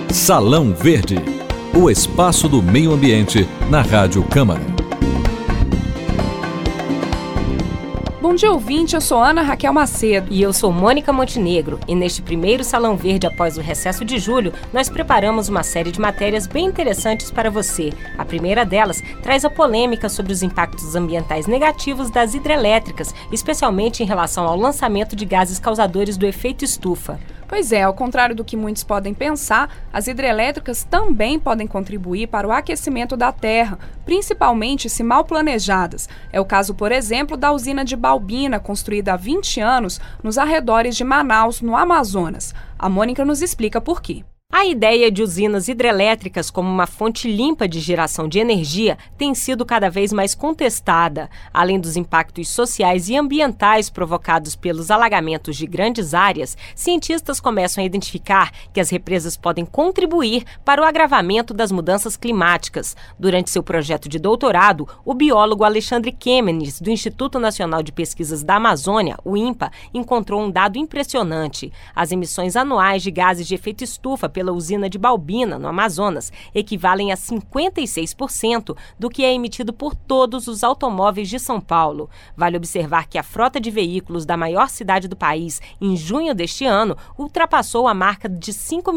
Salão Verde, o espaço do meio ambiente na Rádio Câmara. Bom dia, ouvinte, eu sou Ana Raquel Macedo. E eu sou Mônica Montenegro. E neste primeiro Salão Verde após o recesso de julho, nós preparamos uma série de matérias bem interessantes para você. A primeira delas traz a polêmica sobre os impactos ambientais negativos das hidrelétricas, especialmente em relação ao lançamento de gases causadores do efeito estufa. Pois é, ao contrário do que muitos podem pensar, as hidrelétricas também podem contribuir para o aquecimento da terra, principalmente se mal planejadas. É o caso, por exemplo, da usina de Balbina, construída há 20 anos nos arredores de Manaus, no Amazonas. A Mônica nos explica por quê. A ideia de usinas hidrelétricas como uma fonte limpa de geração de energia tem sido cada vez mais contestada. Além dos impactos sociais e ambientais provocados pelos alagamentos de grandes áreas, cientistas começam a identificar que as represas podem contribuir para o agravamento das mudanças climáticas. Durante seu projeto de doutorado, o biólogo Alexandre Kemenes, do Instituto Nacional de Pesquisas da Amazônia, o INPA, encontrou um dado impressionante. As emissões anuais de gases de efeito estufa pela usina de Balbina, no Amazonas, equivalem a 56% do que é emitido por todos os automóveis de São Paulo. Vale observar que a frota de veículos da maior cidade do país, em junho deste ano, ultrapassou a marca de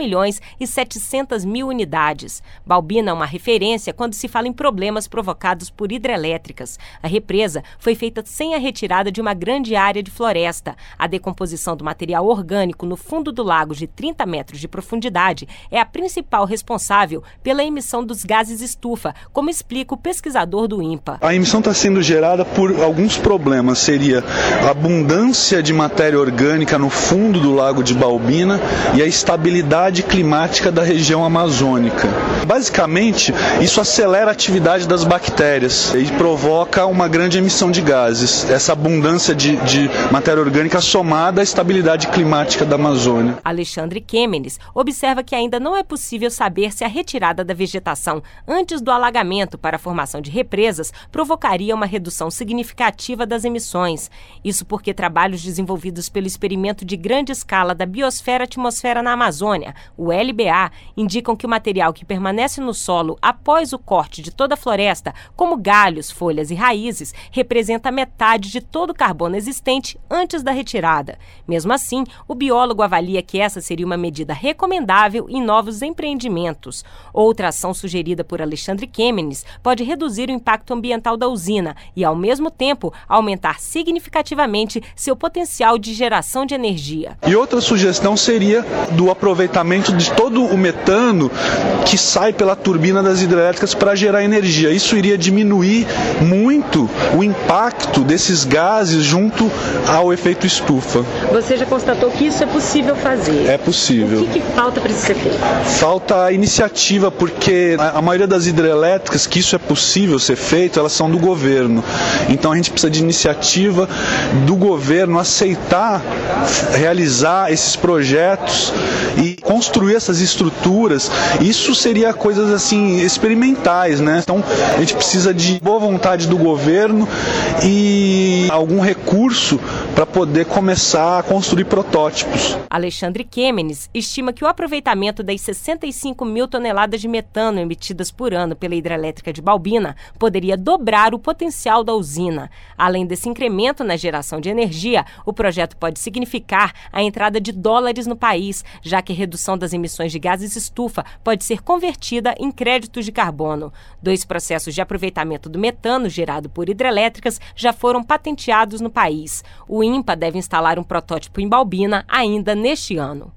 5.700.000 unidades. Balbina é uma referência quando se fala em problemas provocados por hidrelétricas. A represa foi feita sem a retirada de uma grande área de floresta. A decomposição do material orgânico no fundo do lago de 30 metros de profundidade é a principal responsável pela emissão dos gases estufa, como explica o pesquisador do INPA. A emissão está sendo gerada por alguns problemas. Seria a abundância de matéria orgânica no fundo do lago de Balbina e a estabilidade climática da região amazônica. Basicamente, isso acelera a atividade das bactérias e provoca uma grande emissão de gases. Essa abundância de matéria orgânica somada à estabilidade climática da Amazônia. Alexandre Kemenes observa que ainda não é possível saber se a retirada da vegetação antes do alagamento para a formação de represas provocaria uma redução significativa das emissões. Isso porque trabalhos desenvolvidos pelo Experimento de Grande Escala da Biosfera-Atmosfera na Amazônia, o LBA, indicam que o material que permanece no solo após o corte de toda a floresta, como galhos, folhas e raízes, representa metade de todo o carbono existente antes da retirada. Mesmo assim, o biólogo avalia que essa seria uma medida recomendável em novos empreendimentos. Outra ação sugerida por Alexandre Kemenes pode reduzir o impacto ambiental da usina e, ao mesmo tempo, aumentar significativamente seu potencial de geração de energia. E outra sugestão seria do aproveitamento de todo o metano que sai pela turbina das hidrelétricas para gerar energia. Isso iria diminuir muito o impacto desses gases junto ao efeito estufa. Você já constatou que isso é possível fazer? É possível. O que falta para isso ser feito? Falta a iniciativa, porque a maioria das hidrelétricas que isso é possível ser feito, elas são do governo. Então a gente precisa de iniciativa do governo aceitar realizar esses projetos e construir essas estruturas. Isso seria coisas assim experimentais, né? Então a gente precisa de boa vontade do governo e algum recurso para poder começar a construir protótipos. Alexandre Kemenes estima que o aproveitamento das 65 mil toneladas de metano emitidas por ano pela hidrelétrica de Balbina poderia dobrar o potencial da usina. Além desse incremento na geração de energia, o projeto pode significar a entrada de dólares no país, já que a redução das emissões de gases estufa pode ser convertida em créditos de carbono. 2 processos de aproveitamento do metano gerado por hidrelétricas já foram patenteados no país. O INPA deve instalar um protótipo em Balbina ainda neste ano.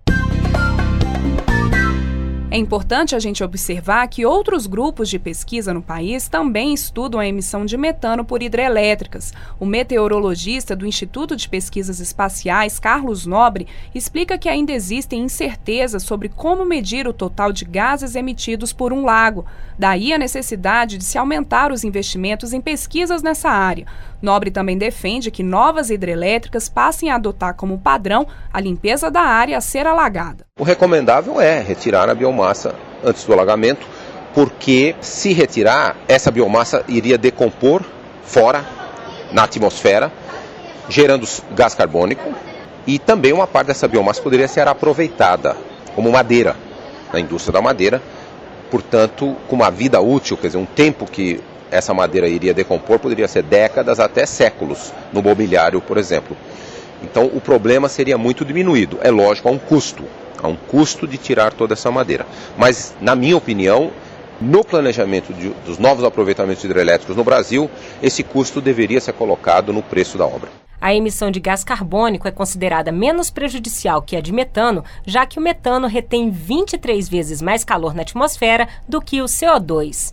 É importante a gente observar que outros grupos de pesquisa no país também estudam a emissão de metano por hidrelétricas. O meteorologista do Instituto de Pesquisas Espaciais, Carlos Nobre, explica que ainda existem incertezas sobre como medir o total de gases emitidos por um lago. Daí a necessidade de se aumentar os investimentos em pesquisas nessa área. Nobre também defende que novas hidrelétricas passem a adotar como padrão a limpeza da área a ser alagada. O recomendável é retirar a biomassa antes do alagamento, porque se retirar, essa biomassa iria decompor fora, na atmosfera, gerando gás carbônico, e também uma parte dessa biomassa poderia ser aproveitada como madeira na indústria da madeira, portanto, com uma vida útil, quer dizer, um tempo que essa madeira iria decompor poderia ser décadas até séculos, no mobiliário, por exemplo. Então, o problema seria muito diminuído. É lógico, há um custo de tirar toda essa madeira. Mas, na minha opinião, no planejamento dos novos aproveitamentos hidrelétricos no Brasil, esse custo deveria ser colocado no preço da obra. A emissão de gás carbônico é considerada menos prejudicial que a de metano, já que o metano retém 23 vezes mais calor na atmosfera do que o CO2.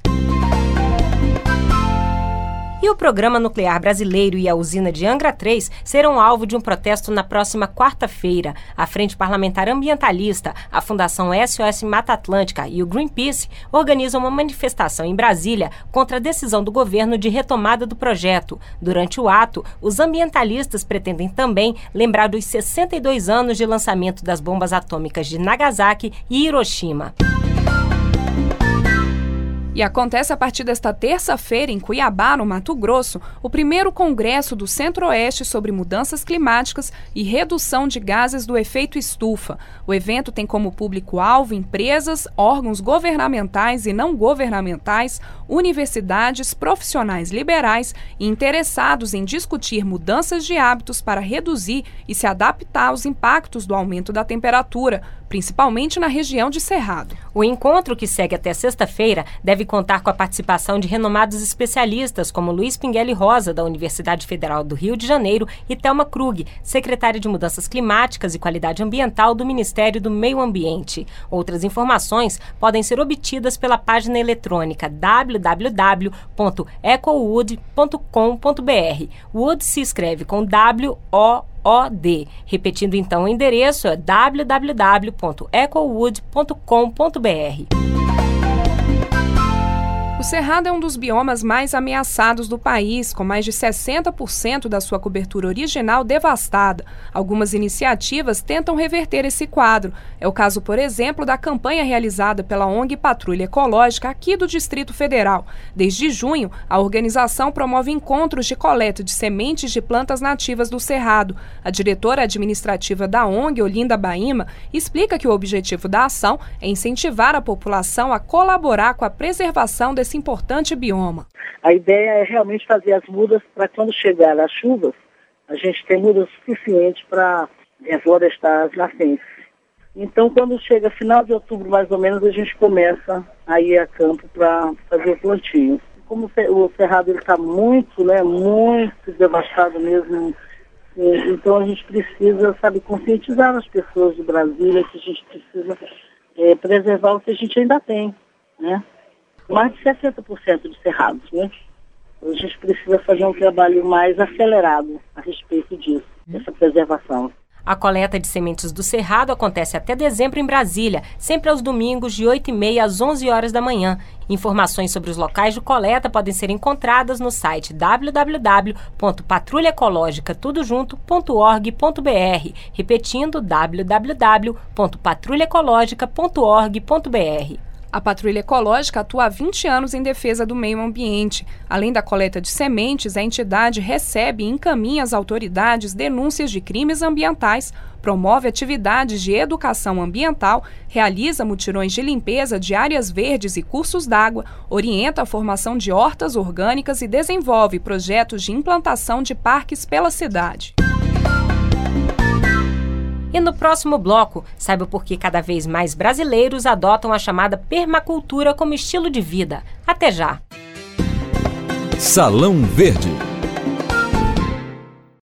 E o Programa Nuclear Brasileiro e a usina de Angra 3 serão alvo de um protesto na próxima quarta-feira. A Frente Parlamentar Ambientalista, a Fundação SOS Mata Atlântica e o Greenpeace organizam uma manifestação em Brasília contra a decisão do governo de retomada do projeto. Durante o ato, os ambientalistas pretendem também lembrar dos 62 anos de lançamento das bombas atômicas de Nagasaki e Hiroshima. E acontece a partir desta terça-feira, em Cuiabá, no Mato Grosso, o primeiro congresso do Centro-Oeste sobre mudanças climáticas e redução de gases do efeito estufa. O evento tem como público-alvo empresas, órgãos governamentais e não governamentais, universidades, profissionais liberais e interessados em discutir mudanças de hábitos para reduzir e se adaptar aos impactos do aumento da temperatura, principalmente na região de Cerrado. O encontro, que segue até sexta-feira, deve contar com a participação de renomados especialistas como Luiz Pinguelli Rosa, da Universidade Federal do Rio de Janeiro, e Thelma Krug, secretária de Mudanças Climáticas e Qualidade Ambiental do Ministério do Meio Ambiente. Outras informações podem ser obtidas pela página eletrônica www.ecowood.com.br. Wood se escreve com W-O-O-D. Repetindo então o endereço é www.ecowood.com.br. O Cerrado é um dos biomas mais ameaçados do país, com mais de 60% da sua cobertura original devastada. Algumas iniciativas tentam reverter esse quadro. É o caso, por exemplo, da campanha realizada pela ONG Patrulha Ecológica aqui do Distrito Federal. Desde junho, a organização promove encontros de coleta de sementes de plantas nativas do Cerrado. A diretora administrativa da ONG, Olinda Baima, explica que o objetivo da ação é incentivar a população a colaborar com a preservação desse importante bioma. A ideia é realmente fazer as mudas para quando chegar as chuvas, a gente ter mudas suficientes para reflorestar as nascentes. Então, quando chega final de outubro, mais ou menos, a gente começa a ir a campo para fazer o plantio. Como o Cerrado está muito devastado mesmo, então a gente precisa, conscientizar as pessoas de Brasília que a gente precisa preservar o que a gente ainda tem, né? Mais de 60% de cerrados, né? A gente precisa fazer um trabalho mais acelerado a respeito disso, dessa preservação. A coleta de sementes do Cerrado acontece até dezembro em Brasília, sempre aos domingos de 8h30 às 11 horas da manhã. Informações sobre os locais de coleta podem ser encontradas no site www.patrulhaecológica.org.br, repetindo www.patrulhaecológica.org.br. A Patrulha Ecológica atua há 20 anos em defesa do meio ambiente. Além da coleta de sementes, a entidade recebe e encaminha às autoridades denúncias de crimes ambientais, promove atividades de educação ambiental, realiza mutirões de limpeza de áreas verdes e cursos d'água, orienta a formação de hortas orgânicas e desenvolve projetos de implantação de parques pela cidade. E no próximo bloco, saiba por que cada vez mais brasileiros adotam a chamada permacultura como estilo de vida. Até já! Salão Verde.